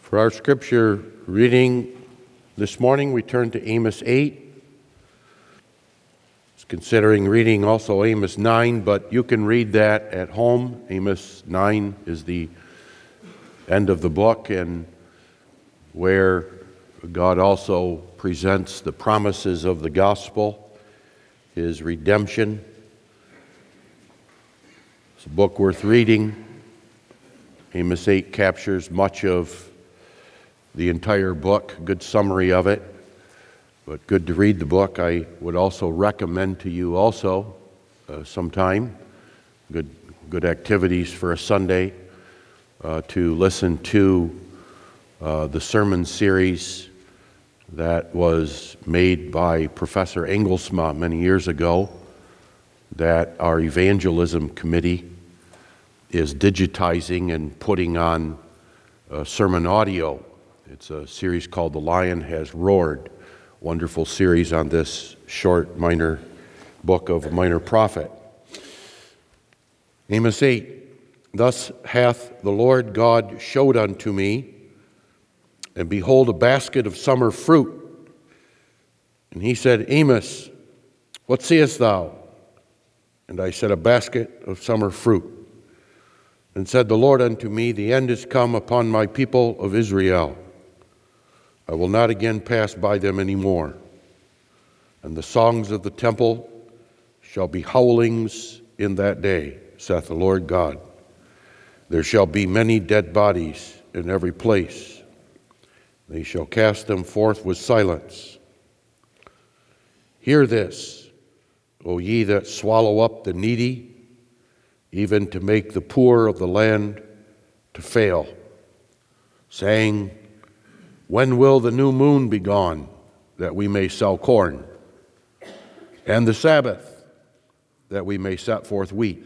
For our scripture reading this morning, we turn to Amos 8. I was considering reading also Amos 9, but you can read that at home. Amos 9 is the end of the book, and where God also presents the promises of the gospel, His redemption. It's a book worth reading. Amos 8 captures much of the entire book, good summary of it, but good to read the book. I would also recommend to you also sometime, good activities for a Sunday, to listen to the sermon series that was made by Professor Engelsma many years ago that our evangelism committee is digitizing and putting on sermon audio. It's a series called The Lion Has Roared, wonderful series on this short minor book of a minor prophet. Amos 8, Thus hath the Lord God showed unto me, and behold, a basket of summer fruit. And he said, Amos, what seest thou? And I said, a basket of summer fruit. And said the Lord unto me, the end is come upon my people of Israel. I will not again pass by them any more. And the songs of the temple shall be howlings in that day, saith the Lord God. There shall be many dead bodies in every place. They shall cast them forth with silence. Hear this, O ye that swallow up the needy, even to make the poor of the land to fail, saying, when will the new moon be gone, that we may sell corn, and the Sabbath, that we may set forth wheat,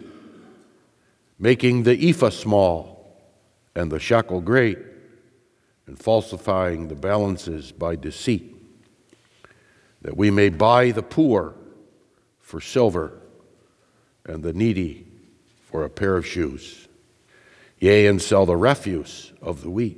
making the ephah small and the shekel great, and falsifying the balances by deceit, that we may buy the poor for silver, and the needy for a pair of shoes, yea, and sell the refuse of the wheat.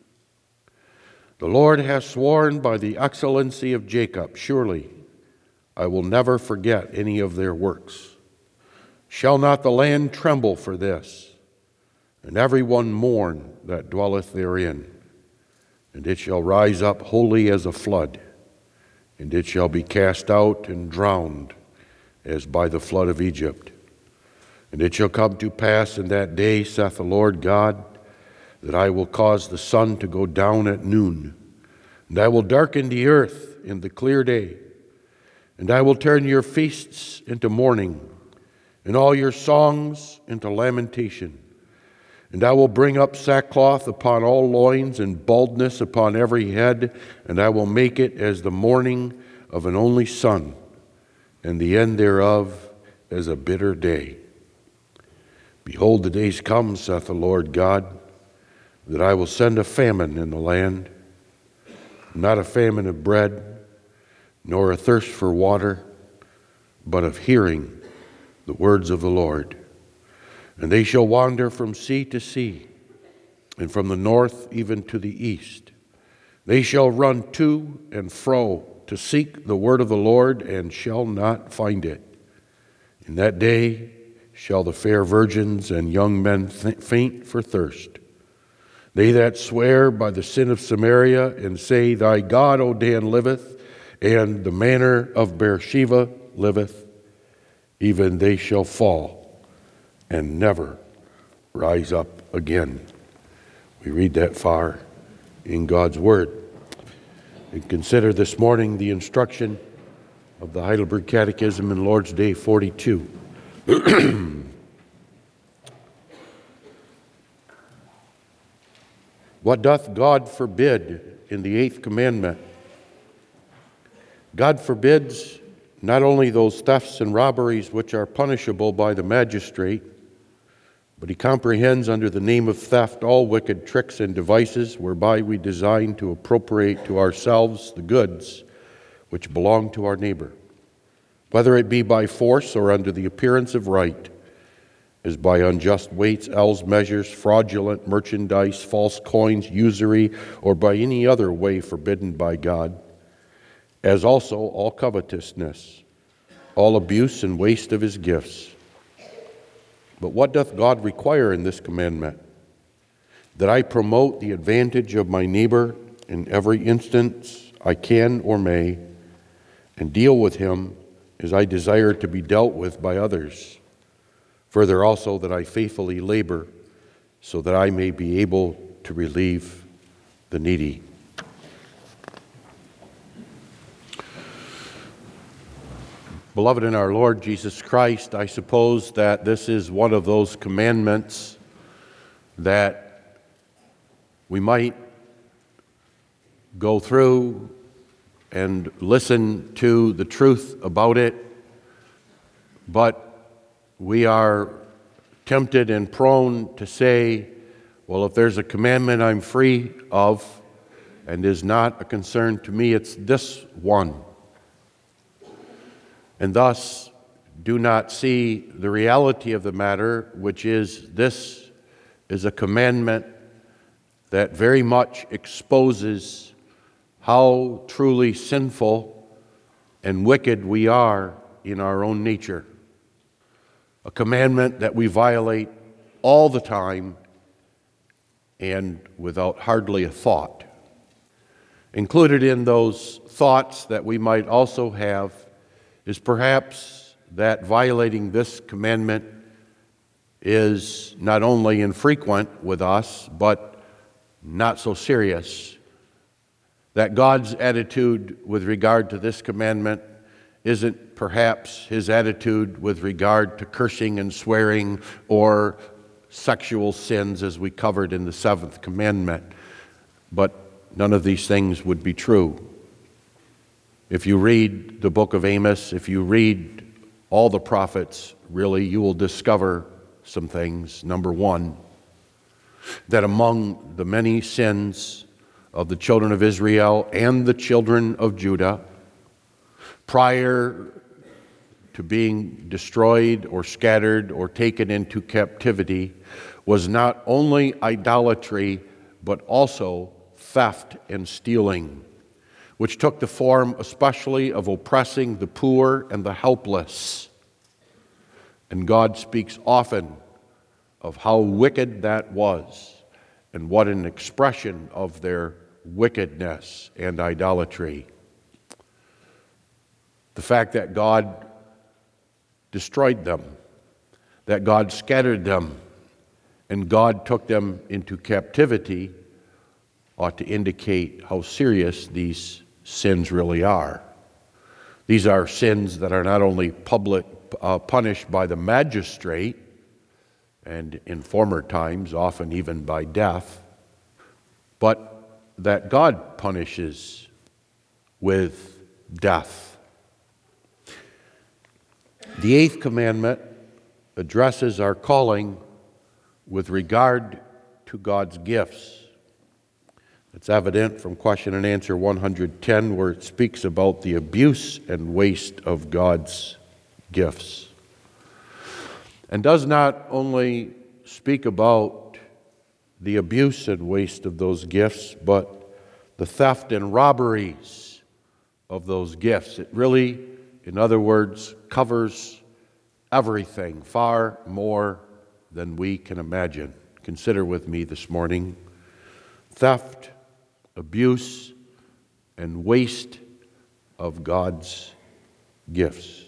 The Lord hath sworn by the excellency of Jacob, surely I will never forget any of their works. Shall not the land tremble for this, and every one mourn that dwelleth therein? And it shall rise up wholly as a flood, and it shall be cast out and drowned as by the flood of Egypt. And it shall come to pass in that day, saith the Lord God, that I will cause the sun to go down at noon, and I will darken the earth in the clear day, and I will turn your feasts into mourning, and all your songs into lamentation. And I will bring up sackcloth upon all loins, and baldness upon every head, and I will make it as the mourning of an only son, and the end thereof as a bitter day. Behold, the days come, saith the Lord God, that I will send a famine in the land, not a famine of bread, nor a thirst for water, but of hearing the words of the Lord. And they shall wander from sea to sea, and from the north even to the east. They shall run to and fro to seek the word of the Lord, and shall not find it. In that day shall the fair virgins and young men faint for thirst. They that swear by the sin of Samaria, and say, thy God, O Dan, liveth, and the manor of Beersheba liveth, even they shall fall and never rise up again. We read that far in God's Word. And consider this morning the instruction of the Heidelberg Catechism in Lord's Day 42. What doth God forbid in the 8th commandment? God forbids not only those thefts and robberies which are punishable by the magistrate, but he comprehends under the name of theft all wicked tricks and devices whereby we design to appropriate to ourselves the goods which belong to our neighbor, whether it be by force or under the appearance of right, as by unjust weights, ells, measures, fraudulent merchandise, false coins, usury, or by any other way forbidden by God, as also all covetousness, all abuse and waste of his gifts. But what doth God require in this commandment? That I promote the advantage of my neighbor in every instance I can or may, and deal with him as I desire to be dealt with by others. Further also that I faithfully labor so that I may be able to relieve the needy. Beloved in our Lord Jesus Christ, I suppose that this is one of those commandments that we might go through and listen to the truth about it, but we are tempted and prone to say, well, if there's a commandment I'm free of and is not a concern to me, it's this one. And thus do not see the reality of the matter, which is this is a commandment that very much exposes how truly sinful and wicked we are in our own nature. A commandment that we violate all the time and without hardly a thought. Included in those thoughts that we might also have is perhaps that violating this commandment is not only infrequent with us, but not so serious. That God's attitude with regard to this commandment isn't perhaps his attitude with regard to cursing and swearing or sexual sins as we covered in the seventh commandment. But none of these things would be true. If you read the book of Amos, if you read all the prophets, really, you will discover some things. Number one, that among the many sins of the children of Israel and the children of Judah, prior to being destroyed or scattered or taken into captivity, was not only idolatry, but also theft and stealing, which took the form especially of oppressing the poor and the helpless. And God speaks often of how wicked that was and what an expression of their wickedness and idolatry. The fact that God destroyed them, that God scattered them, and God took them into captivity ought to indicate how serious these sins really are. These are sins that are not only punished by the magistrate, and in former times often even by death, but that God punishes with death. The eighth commandment addresses our calling with regard to God's gifts. It's evident from question and answer 110, where it speaks about the abuse and waste of God's gifts. And does not only speak about the abuse and waste of those gifts, but the theft and robberies of those gifts. It really, in other words, covers everything, far more than we can imagine. Consider with me this morning theft, abuse, and waste of God's gifts.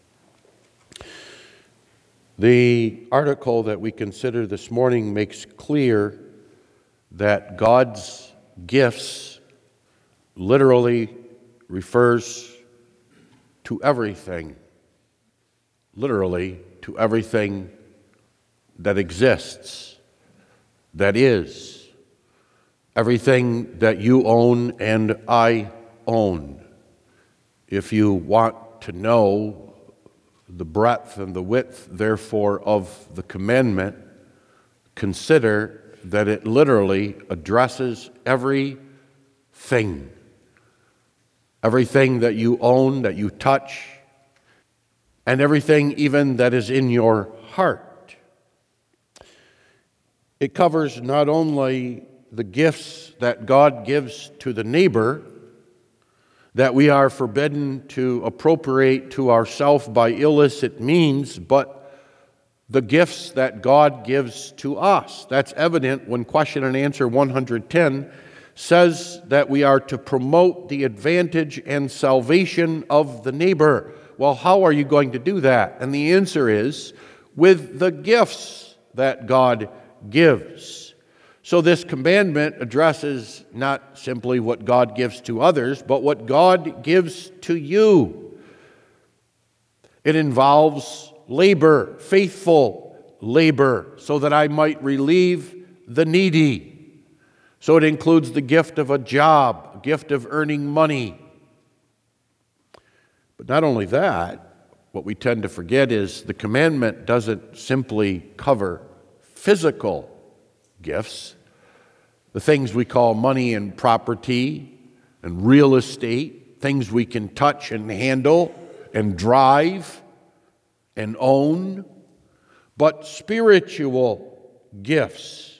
The article that we consider this morning makes clear that God's gifts literally refers to everything, literally to everything that exists, that is, everything that you own and I own. If you want to know the breadth and the width, therefore, of the commandment, consider that it literally addresses everything. Everything that you own, that you touch, and everything even that is in your heart. It covers not only the gifts that God gives to the neighbor, that we are forbidden to appropriate to ourselves by illicit means, but the gifts that God gives to us. That's evident when question and answer 110 says that we are to promote the advantage and salvation of the neighbor. Well, how are you going to do that? And the answer is with the gifts that God gives. So this commandment addresses not simply what God gives to others, but what God gives to you. It involves labor, faithful labor, so that I might relieve the needy. So it includes the gift of a job, a gift of earning money. But not only that, what we tend to forget is the commandment doesn't simply cover physical gifts, the things we call money and property and real estate, things we can touch and handle and drive and own, but spiritual gifts.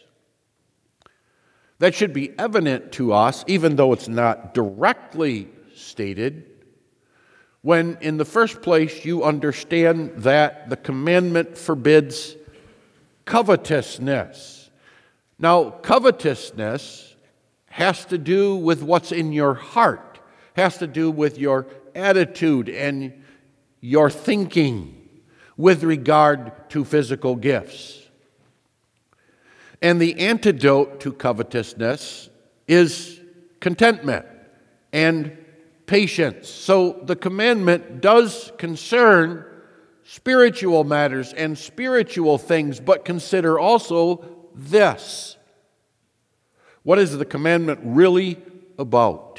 That should be evident to us, even though it's not directly stated, when in the first place you understand that the commandment forbids covetousness. Now, covetousness has to do with what's in your heart, has to do with your attitude and your thinking with regard to physical gifts. And the antidote to covetousness is contentment and patience. So the commandment does concern spiritual matters and spiritual things, but consider also this. What is the commandment really about?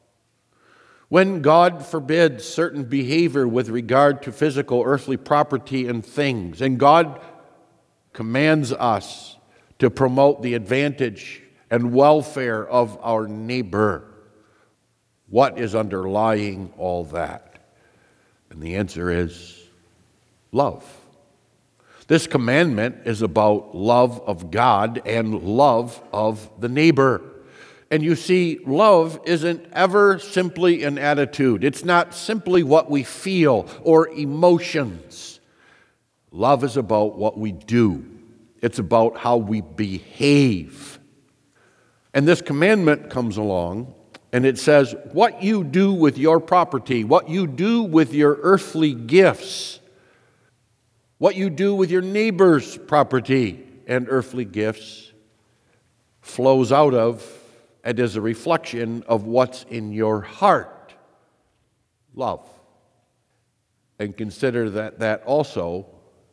When God forbids certain behavior with regard to physical earthly property and things, and God commands us to promote the advantage and welfare of our neighbor, what is underlying all that? And the answer is love. This commandment is about love of God and love of the neighbor. And you see, love isn't ever simply an attitude. It's not simply what we feel or emotions. Love is about what we do. It's about how we behave. And this commandment comes along and it says, what you do with your property, what you do with your earthly gifts, what you do with your neighbor's property and earthly gifts flows out of and is a reflection of what's in your heart. Love. And consider that that also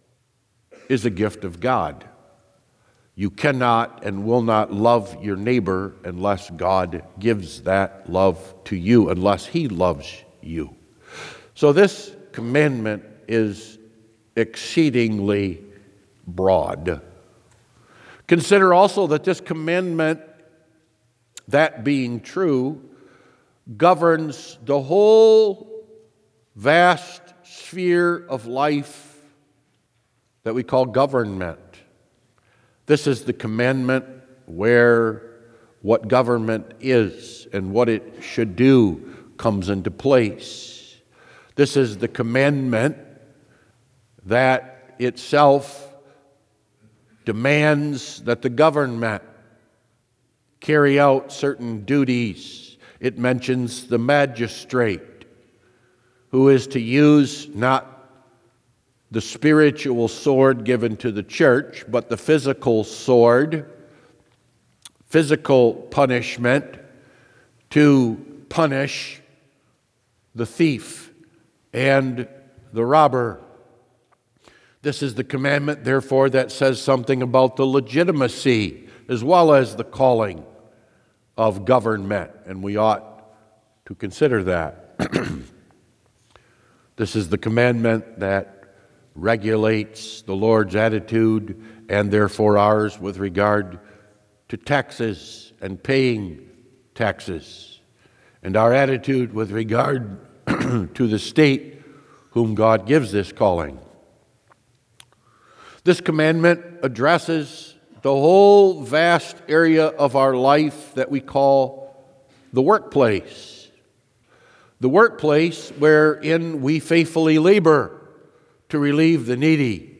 is a gift of God. You cannot and will not love your neighbor unless God gives that love to you, unless He loves you. So this commandment is exceedingly broad. Consider also that this commandment, that being true, governs the whole vast sphere of life that we call government. This is the commandment where what government is and what it should do comes into place. This is the commandment that itself demands that the government carry out certain duties. It mentions the magistrate, who is to use not the spiritual sword given to the church, but the physical sword, physical punishment, to punish the thief and the robber. This is the commandment, therefore, that says something about the legitimacy as well as the calling of government, and we ought to consider that. This is the commandment that regulates the Lord's attitude and therefore ours with regard to taxes and paying taxes, and our attitude with regard to the state whom God gives this calling. This commandment addresses the whole vast area of our life that we call the workplace. The workplace wherein we faithfully labor to relieve the needy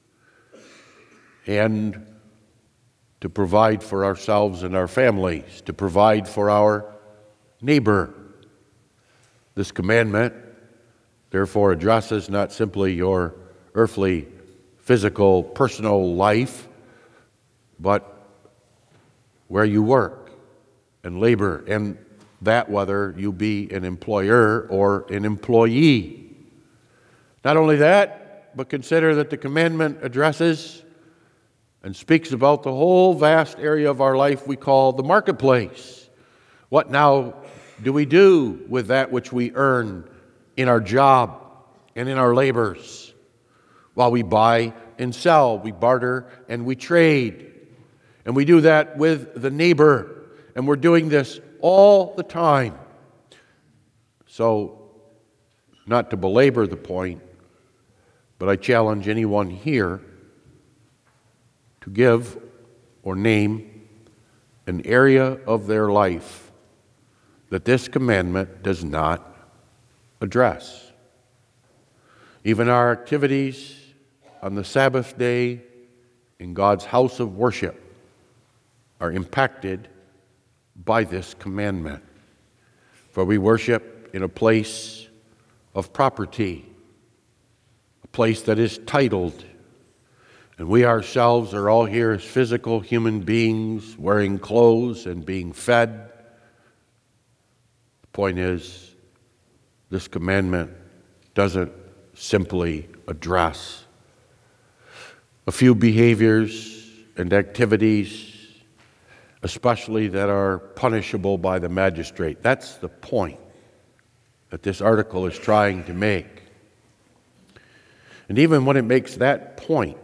and to provide for ourselves and our families, to provide for our neighbor. This commandment, therefore, addresses not simply your earthly, physical, personal life, but where you work and labor, and that whether you be an employer or an employee. Not only that, but consider that the commandment addresses and speaks about the whole vast area of our life we call the marketplace. What now do we do with that which we earn in our job and in our labors? While we buy and sell, we barter and we trade. And we do that with the neighbor. And we're doing this all the time. So, not to belabor the point, but I challenge anyone here to give or name an area of their life that this commandment does not address. Even our activities on the Sabbath day in God's house of worship are impacted by this commandment. For we worship in a place of property, a place that is titled, and we ourselves are all here as physical human beings wearing clothes and being fed. The point is, this commandment doesn't simply address a few behaviors and activities, especially that are punishable by the magistrate. That's the point that this article is trying to make. And even when it makes that point,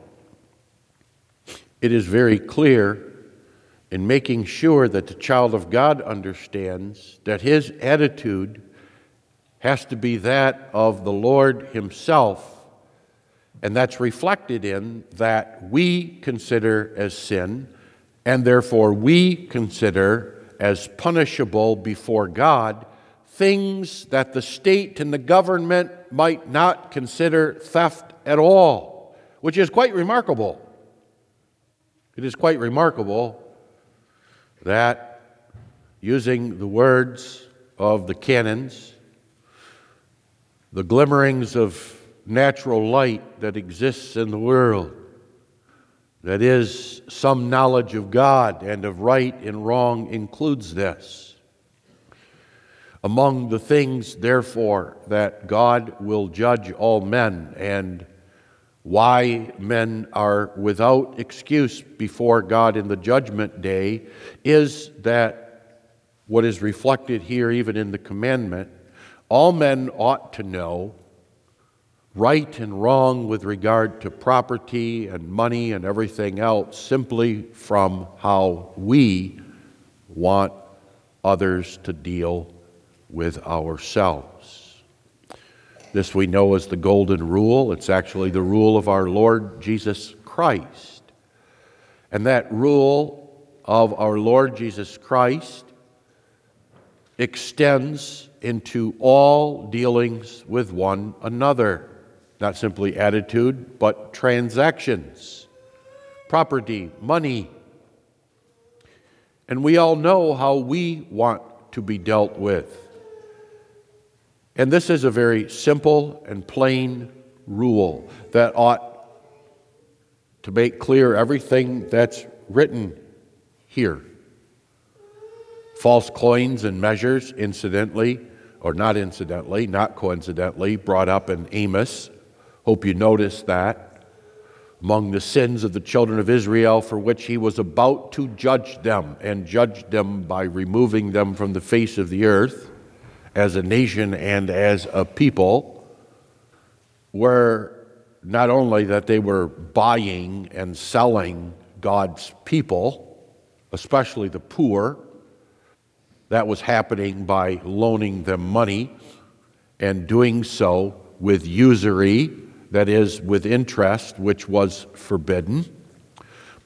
it is very clear in making sure that the child of God understands that his attitude has to be that of the Lord himself, and that's reflected in that we consider as sin, and therefore we consider as punishable before God things that the state and the government might not consider theft at all, which is quite remarkable. It is quite remarkable that, using the words of the canons, the glimmerings of natural light that exists in the world, that is, some knowledge of God and of right and wrong includes this. Among the things, therefore, that God will judge all men and why men are without excuse before God in the judgment day is that what is reflected here even in the commandment, all men ought to know right and wrong with regard to property and money and everything else simply from how we want others to deal with ourselves. This we know as the golden rule. It's actually the rule of our Lord Jesus Christ. And that rule of our Lord Jesus Christ extends into all dealings with one another. Not simply attitude, but transactions, property, money. And we all know how we want to be dealt with. And this is a very simple and plain rule that ought to make clear everything that's written here. False coins and measures, incidentally, or not incidentally, not coincidentally, brought up in Amos. Hope you noticed that. Among the sins of the children of Israel for which he was about to judge them, and judged them by removing them from the face of the earth as a nation and as a people, were not only that they were buying and selling God's people, especially the poor. That was happening by loaning them money and doing so with usury, that is, with interest, which was forbidden.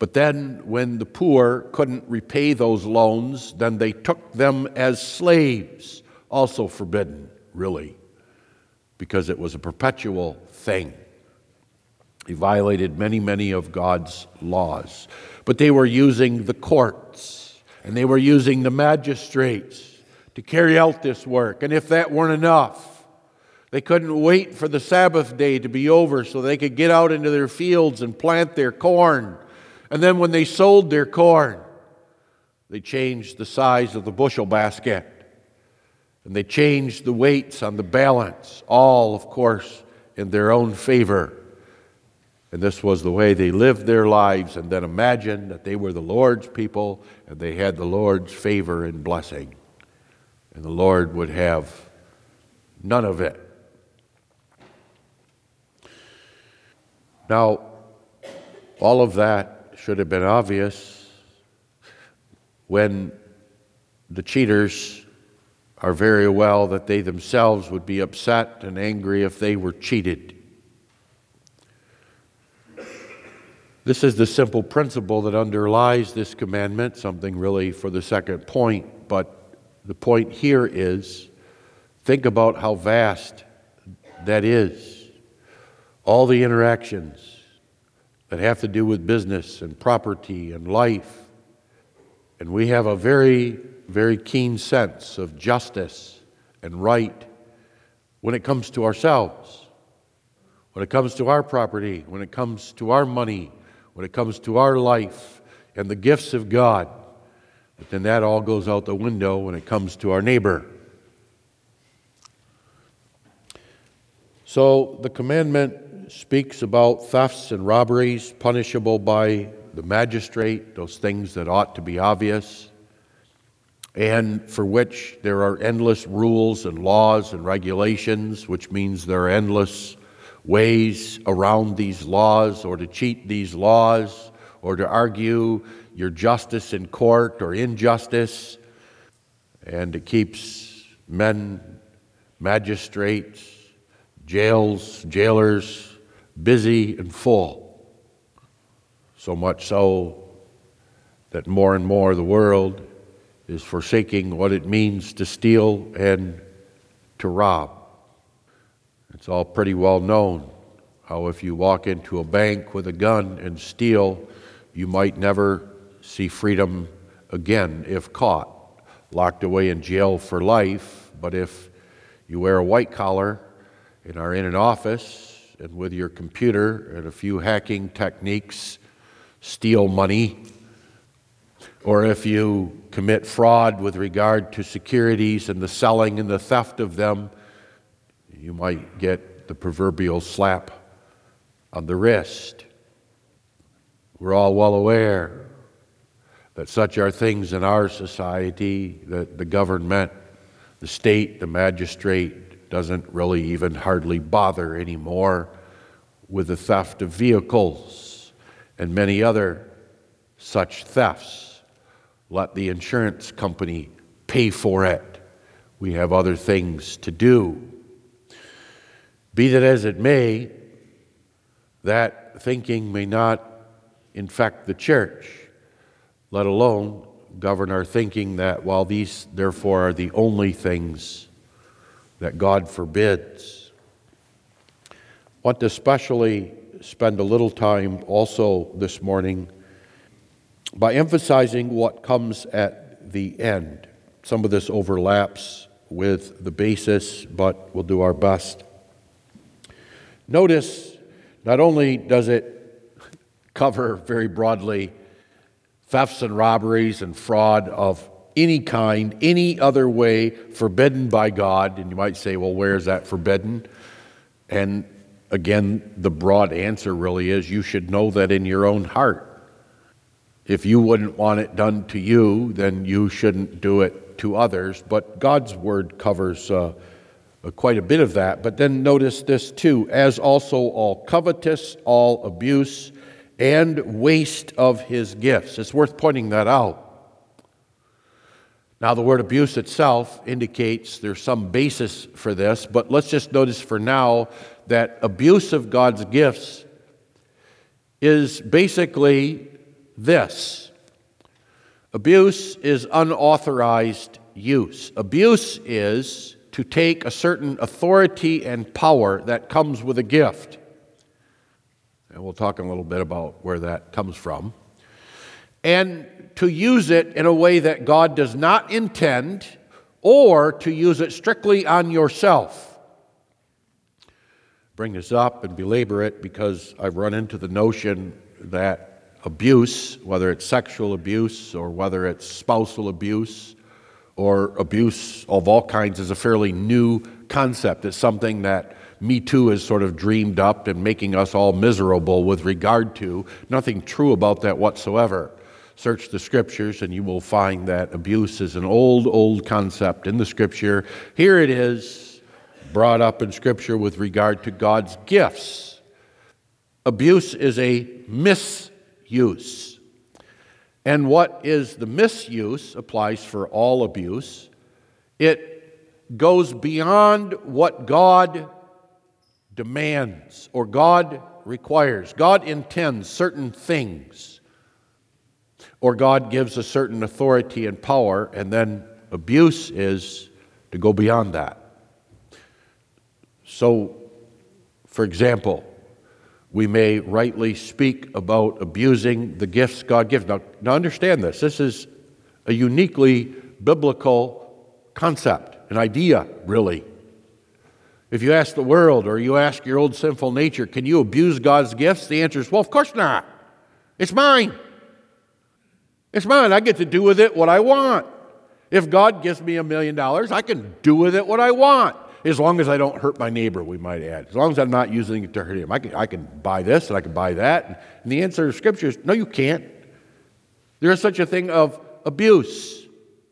But then when the poor couldn't repay those loans, then they took them as slaves, also forbidden, really, because it was a perpetual thing. He violated many, many of God's laws. But they were using the courts, and they were using the magistrates to carry out this work. And if that weren't enough, they couldn't wait for the Sabbath day to be over so they could get out into their fields and plant their corn. And then when they sold their corn, they changed the size of the bushel basket. And they changed the weights on the balance, all, of course, in their own favor. And this was the way they lived their lives, and then imagined that they were the Lord's people and they had the Lord's favor and blessing. And the Lord would have none of it. Now, all of that should have been obvious when the cheaters are very well that they themselves would be upset and angry if they were cheated. This is the simple principle that underlies this commandment, something really for the second point, but the point here is, think about how vast that is. All the interactions that have to do with business and property and life. And we have a very, very keen sense of justice and right when it comes to ourselves, when it comes to our property, when it comes to our money, when it comes to our life and the gifts of God. But then that all goes out the window when it comes to our neighbor. So the commandment speaks about thefts and robberies punishable by the magistrate, those things that ought to be obvious, and for which there are endless rules and laws and regulations, which means there are endless ways around these laws, or to cheat these laws, or to argue your justice in court or injustice. And it keeps men, magistrates, jailers busy and full. So much so that more and more the world is forsaking what it means to steal and to rob. It's all pretty well known how if you walk into a bank with a gun and steal, you might never see freedom again if caught, locked away in jail for life. But if you wear a white collar and are in an office and with your computer and a few hacking techniques steal money, or if you commit fraud with regard to securities and the selling and the theft of them, you might get the proverbial slap on the wrist. We're all well aware that such are things in our society that the government, the state, the magistrate doesn't really even hardly bother anymore with the theft of vehicles and many other such thefts. Let the insurance company pay for it. We have other things to do. Be that as it may, that thinking may not infect the church, let alone govern our thinking that while these therefore are the only things that God forbids. I want to especially spend a little time also this morning by emphasizing what comes at the end. Some of this overlaps with the basis, but we'll do our best. Notice, not only does it cover very broadly thefts and robberies and fraud of any kind, any other way forbidden by God, and you might say, well, where is that forbidden? And again, the broad answer really is you should know that in your own heart. If you wouldn't want it done to you, then you shouldn't do it to others. But God's word covers quite a bit of that. But then notice this too, as also all covetous, all abuse, and waste of his gifts. It's worth pointing that out. Now, the word abuse itself indicates there's some basis for this, but let's just notice for now that abuse of God's gifts is basically this: abuse is unauthorized use. Abuse is to take a certain authority and power that comes with a gift. And we'll talk a little bit about where that comes from. And to use it in a way that God does not intend, or to use it strictly on yourself. Bring this up and belabor it because I've run into the notion that abuse, whether it's sexual abuse or whether it's spousal abuse or abuse of all kinds, is a fairly new concept. It's something that Me Too has sort of dreamed up and making us all miserable with regard to. Nothing true about that whatsoever. Search the Scriptures and you will find that abuse is an old concept in the Scripture. Here it is, brought up in Scripture with regard to God's gifts. Abuse is a misuse. And what is the misuse applies for all abuse. It goes beyond what God demands or God requires. God intends certain things, or God gives a certain authority and power, and then abuse is to go beyond that. So, for example, we may rightly speak about abusing the gifts God gives. Now understand this. This is a uniquely biblical concept, an idea, really. If you ask the world or you ask your old sinful nature, can you abuse God's gifts? The answer is, well, of course not. It's mine. It's mine. I get to do with it what I want. If God gives me $1 million, I can do with it what I want. As long as I don't hurt my neighbor, we might add. As long as I'm not using it to hurt him. I can buy this and I can buy that. And the answer to Scripture is, no, you can't. There is such a thing of abuse.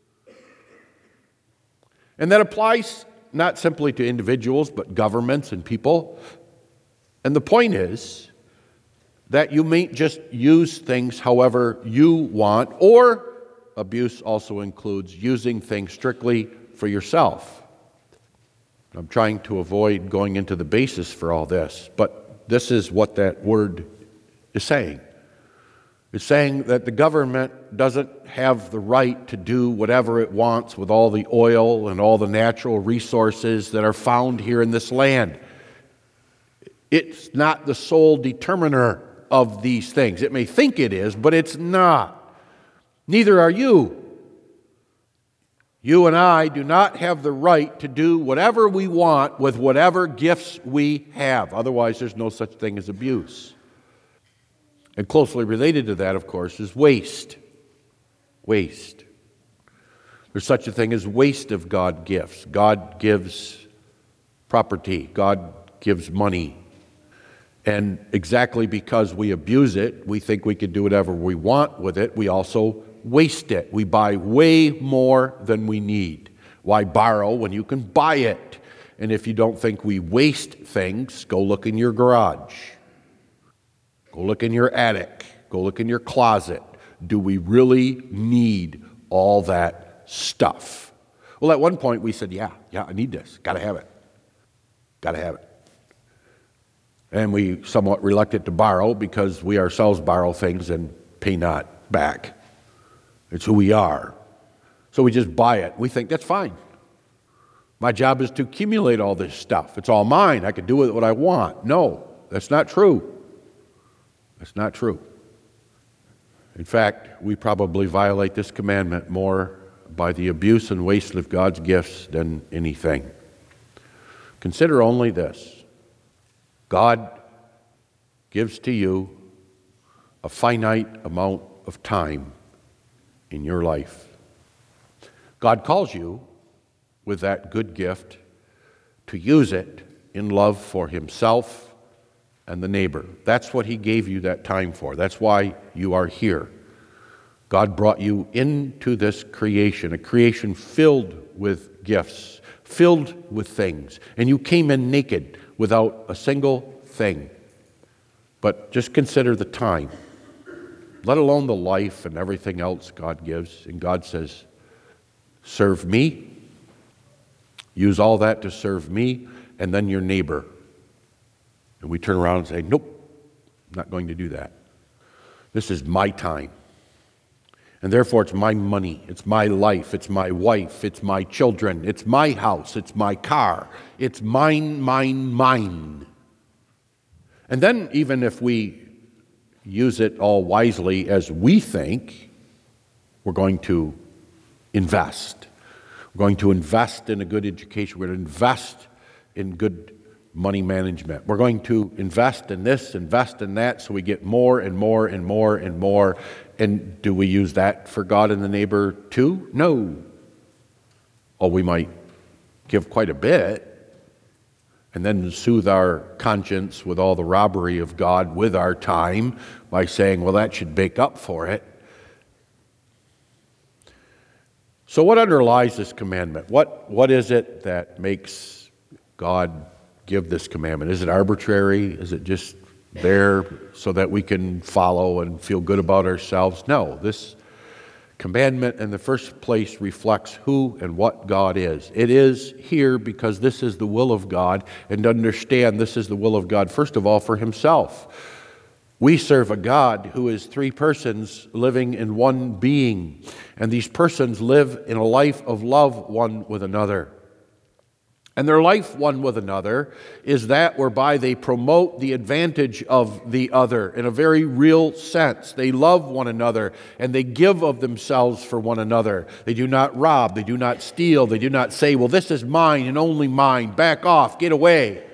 And that applies not simply to individuals, but governments and people. And the point is that you may just use things however you want, or abuse also includes using things strictly for yourself. I'm trying to avoid going into the basis for all this, but this is what that word is saying. It's saying that the government doesn't have the right to do whatever it wants with all the oil and all the natural resources that are found here in this land. It's not the sole determiner of these things. It may think it is, but it's not. Neither are you. You and I do not have the right to do whatever we want with whatever gifts we have. Otherwise, there's no such thing as abuse. And closely related to that, of course, is waste. Waste. There's such a thing as waste of God gifts. God gives property. God gives money. And exactly because we abuse it, we think we can do whatever we want with it, we also waste it. We buy way more than we need. Why borrow when you can buy it? And if you don't think we waste things, go look in your garage. Go look in your attic. Go look in your closet. Do we really need all that stuff? Well, at one point we said, yeah, I need this. Got to have it. Got to have it. And we somewhat reluctant to borrow because we ourselves borrow things and pay not back. It's who we are. So we just buy it. We think that's fine. My job is to accumulate all this stuff. It's all mine. I can do with it what I want. No, that's not true. That's not true. In fact, we probably violate this commandment more by the abuse and waste of God's gifts than anything. Consider only this. God gives to you a finite amount of time in your life. God calls you with that good gift to use it in love for Himself and the neighbor. That's what He gave you that time for. That's why you are here. God brought you into this creation, a creation filled with gifts, filled with things, and you came in naked without a single thing. But just consider the time, let alone the life and everything else God gives. And God says, serve me, use all that to serve me, and then your neighbor. And we turn around and say, nope, I'm not going to do that. This is my time. And therefore it's my money, it's my life, it's my wife, it's my children, it's my house, it's my car. It's mine, mine, mine. And then even if we use it all wisely as we think, we're going to invest. We're going to invest in a good education. We're going to invest in good money management. We're going to invest in this, invest in that, so we get more and more and more and more. And do we use that for God and the neighbor too? No. Or we might give quite a bit and then soothe our conscience with all the robbery of God with our time by saying, well, that should make up for it. So what underlies this commandment? What is it that makes God give this commandment? Is it arbitrary? Is it just there so that we can follow and feel good about ourselves? No, this commandment in the first place reflects who and what God is. It is here because this is the will of God, and to understand this is the will of God, first of all, for himself. We serve a God who is three persons living in one being, and these persons live in a life of love one with another. And their life one with another is that whereby they promote the advantage of the other in a very real sense. They love one another and they give of themselves for one another. They do not rob, they do not steal, they do not say, well, this is mine and only mine, back off, get away.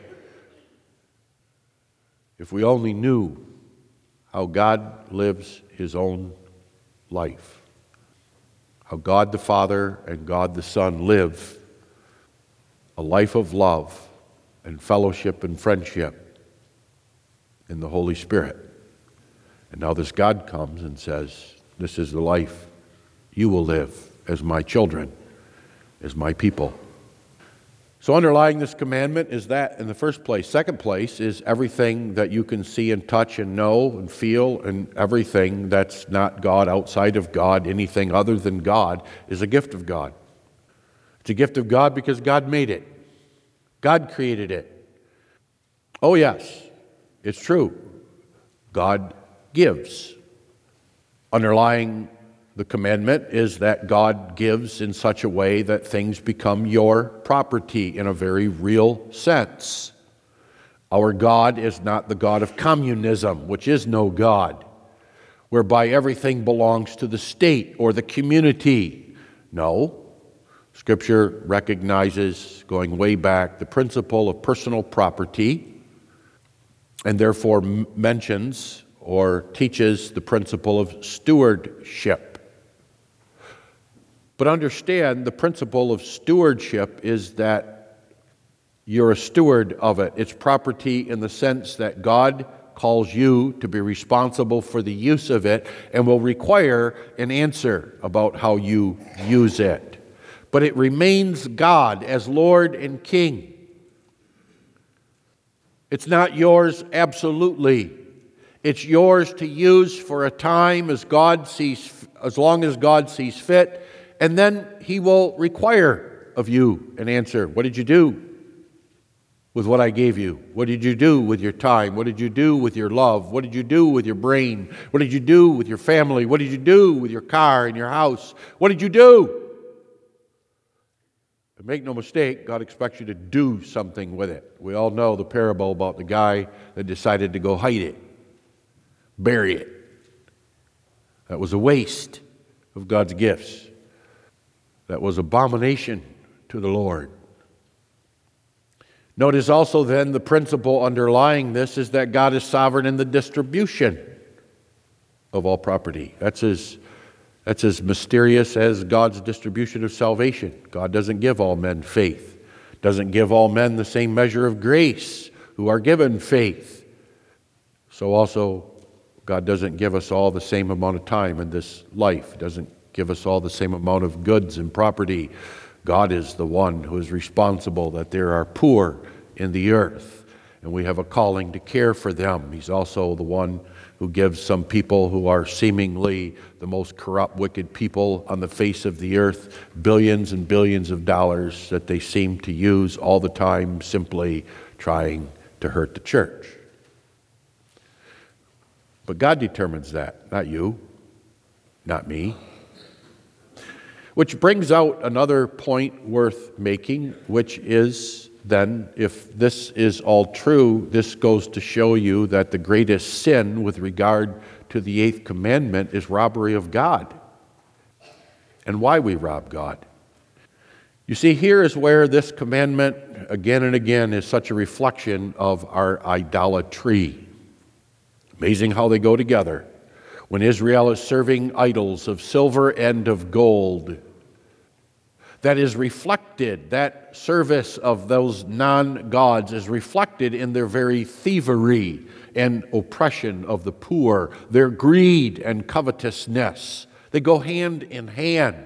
If we only knew how God lives his own life, how God the Father and God the Son live a life of love and fellowship and friendship in the Holy Spirit. And now this God comes and says, this is the life you will live as my children, as my people. So underlying this commandment is that in the first place. Second place is everything that you can see and touch and know and feel, and everything that's not God, outside of God, anything other than God, is a gift of God. It's a gift of God because God made it. God created it. Oh yes, it's true. God gives. Underlying the commandment is that God gives in such a way that things become your property in a very real sense. Our God is not the God of communism, which is no God, whereby everything belongs to the state or the community. No. Scripture recognizes, going way back, the principle of personal property, and therefore mentions or teaches the principle of stewardship. But understand, the principle of stewardship is that you're a steward of it. It's property in the sense that God calls you to be responsible for the use of it and will require an answer about how you use it. But it remains God as Lord and King. It's not yours absolutely. It's yours to use for a time as long as God sees fit, and then he will require of you an answer. What did you do with what I gave you? What did you do with your time? What did you do with your love? What did you do with your brain? What did you do with your family? What did you do with your car and your house? What did you do? But make no mistake, God expects you to do something with it. We all know the parable about the guy that decided to go hide it, bury it. That was a waste of God's gifts. That was abomination to the Lord. Notice also then the principle underlying this is that God is sovereign in the distribution of all property. That's as mysterious as God's distribution of salvation. God doesn't give all men faith, doesn't give all men the same measure of grace who are given faith. So also, God doesn't give us all the same amount of time in this life, doesn't give us all the same amount of goods and property. God is the one who is responsible that there are poor in the earth, and we have a calling to care for them. He's also the one who gives some people who are seemingly the most corrupt, wicked people on the face of the earth billions and billions of dollars that they seem to use all the time simply trying to hurt the church. But God determines that, not you, not me. Which brings out another point worth making, which is then, if this is all true, this goes to show you that the greatest sin with regard to the eighth commandment is robbery of God, and why we rob God. You see, here is where this commandment, again and again, is such a reflection of our idolatry. Amazing how they go together. When Israel is serving idols of silver and of gold, that is reflected, that service of those non-gods is reflected in their very thievery and oppression of the poor, their greed and covetousness. They go hand in hand.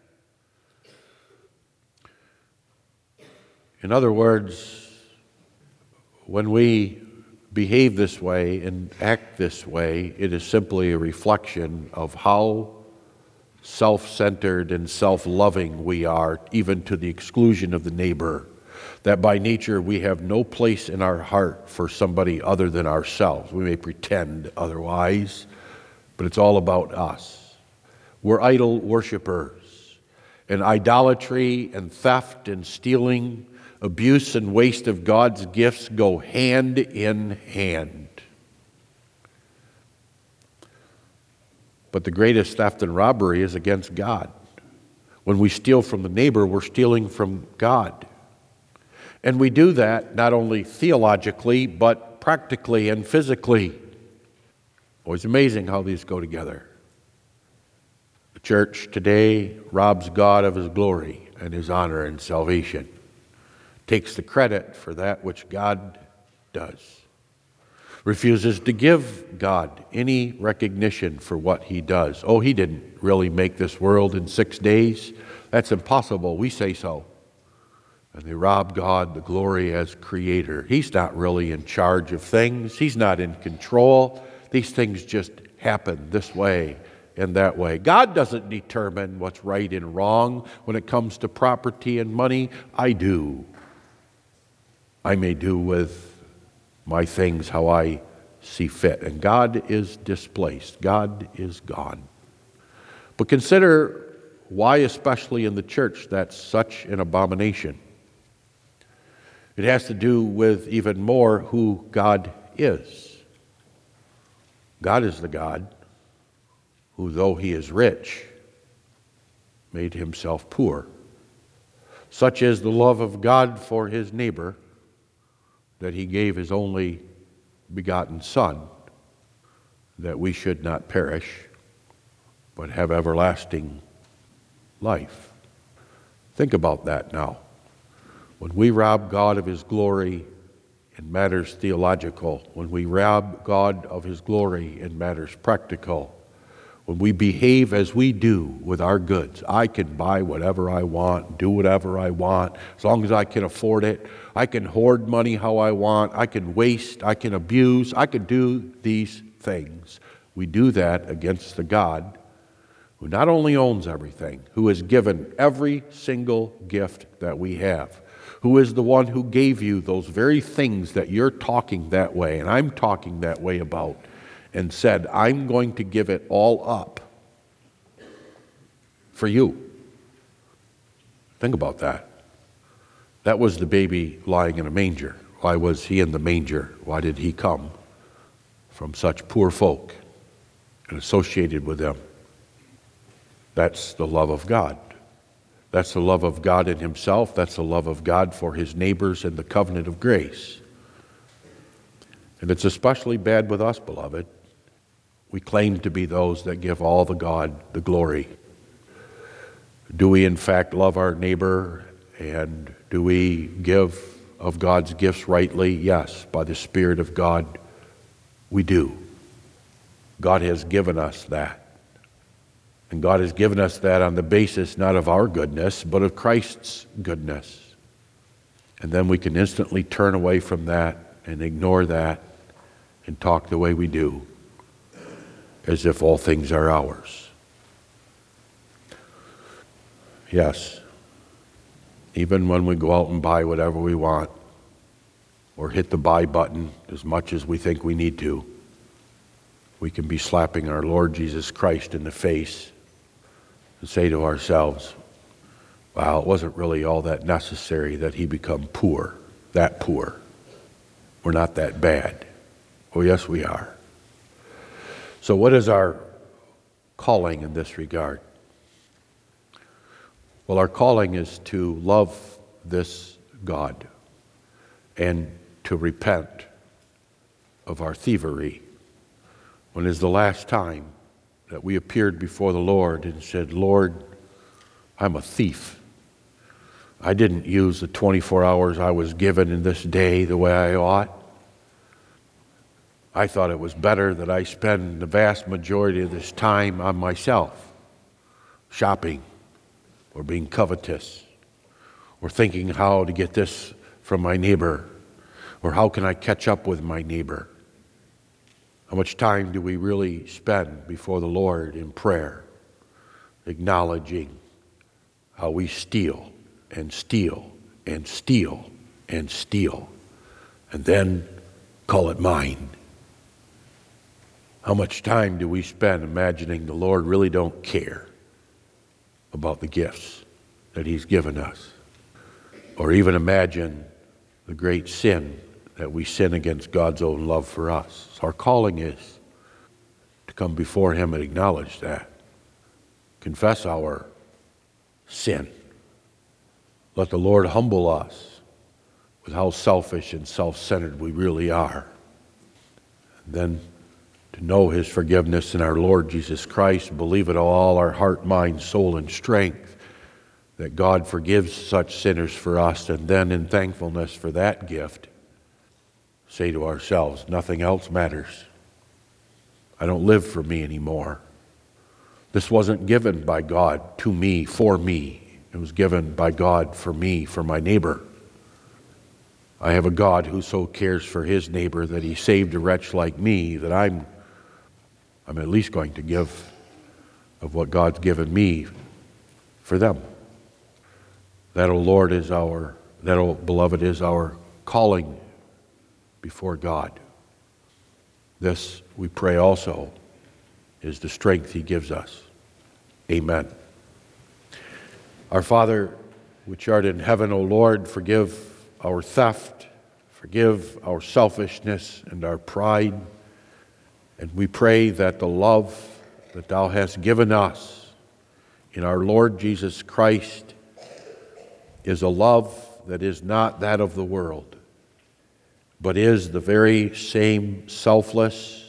In other words, when we behave this way and act this way, it is simply a reflection of how self-centered and self-loving we are, even to the exclusion of the neighbor, that by nature we have no place in our heart for somebody other than ourselves. We may pretend otherwise, but it's all about us. We're idol worshipers, and idolatry and theft and stealing, abuse and waste of God's gifts go hand in hand. But the greatest theft and robbery is against God. When we steal from the neighbor, we're stealing from God. And we do that not only theologically, but practically and physically. Always amazing how these go together. The church today robs God of His glory and His honor and salvation. Takes the credit for that which God does. Refuses to give God any recognition for what He does. Oh, He didn't really make this world in 6 days. That's impossible. We say so. And they rob God the glory as creator. He's not really in charge of things. He's not in control. These things just happen this way and that way. God doesn't determine what's right and wrong when it comes to property and money. I do. I may do with my things how I see fit. And God is displaced. God is gone. But consider why, especially in the church, that's such an abomination. It has to do with even more who God is. God is the God who, though He is rich, made Himself poor. Such is the love of God for His neighbor, that He gave His only begotten Son, that we should not perish, but have everlasting life. Think about that now. When we rob God of His glory in matters theological, when we rob God of His glory in matters practical, when we behave as we do with our goods, I can buy whatever I want, do whatever I want, as long as I can afford it. I can hoard money how I want. I can waste. I can abuse. I can do these things. We do that against the God who not only owns everything, who has given every single gift that we have, who is the one who gave you those very things that you're talking that way and I'm talking that way about, and said, I'm going to give it all up for you. Think about that. That was the baby lying in a manger. Why was He in the manger? Why did He come from such poor folk and associated with them? That's the love of God. That's the love of God in Himself. That's the love of God for His neighbors and the covenant of grace. And it's especially bad with us, beloved. We claim to be those that give all the God the glory. Do we in fact love our neighbor, and do we give of God's gifts rightly? Yes, by the Spirit of God, we do. God has given us that. And God has given us that on the basis not of our goodness, but of Christ's goodness. And then we can instantly turn away from that and ignore that and talk the way we do, as if all things are ours. Yes, even when we go out and buy whatever we want, or hit the buy button as much as we think we need to, we can be slapping our Lord Jesus Christ in the face and say to ourselves, wow, it wasn't really all that necessary that he become poor, that poor. We're not that bad. Oh, yes, we are. So what is our calling in this regard? Well, our calling is to love this God and to repent of our thievery. When is the last time that we appeared before the Lord and said, Lord, I'm a thief. I didn't use the 24 hours I was given in this day the way I ought. I thought it was better that I spend the vast majority of this time on myself, shopping, or being covetous, or thinking how to get this from my neighbor, or how can I catch up with my neighbor. How much time do we really spend before the Lord in prayer, acknowledging how we steal and steal and steal and steal, and then call it mine? How much time do we spend imagining the Lord really don't care about the gifts that he's given us? Or even imagine the great sin that we sin against God's own love for us. So our calling is to come before him and acknowledge that. Confess our sin. Let the Lord humble us with how selfish and self-centered we really are. And then to know his forgiveness in our Lord Jesus Christ, believe it all our heart, mind, soul, and strength, that God forgives such sinners for us, and then in thankfulness for that gift, say to ourselves, nothing else matters. I don't live for me anymore. This wasn't given by God to me, for me. It was given by God for me, for my neighbor. I have a God who so cares for his neighbor that he saved a wretch like me, that I'm at least going to give of what God's given me for them. That, O Lord, that, O beloved, is our calling before God. This, we pray also, is the strength he gives us. Amen. Our Father, which art in heaven, O Lord, forgive our theft, forgive our selfishness and our pride, and we pray that the love that thou hast given us in our Lord Jesus Christ is a love that is not that of the world, but is the very same selfless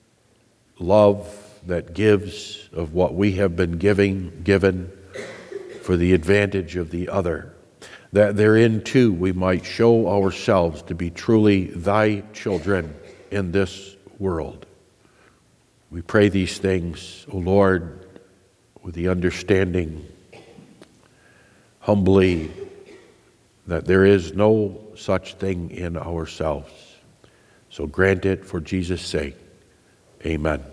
love that gives of what we have been given for the advantage of the other, that therein too we might show ourselves to be truly thy children in this world. We pray these things, O Lord, with the understanding, humbly, that there is no such thing in ourselves. So grant it for Jesus' sake. Amen.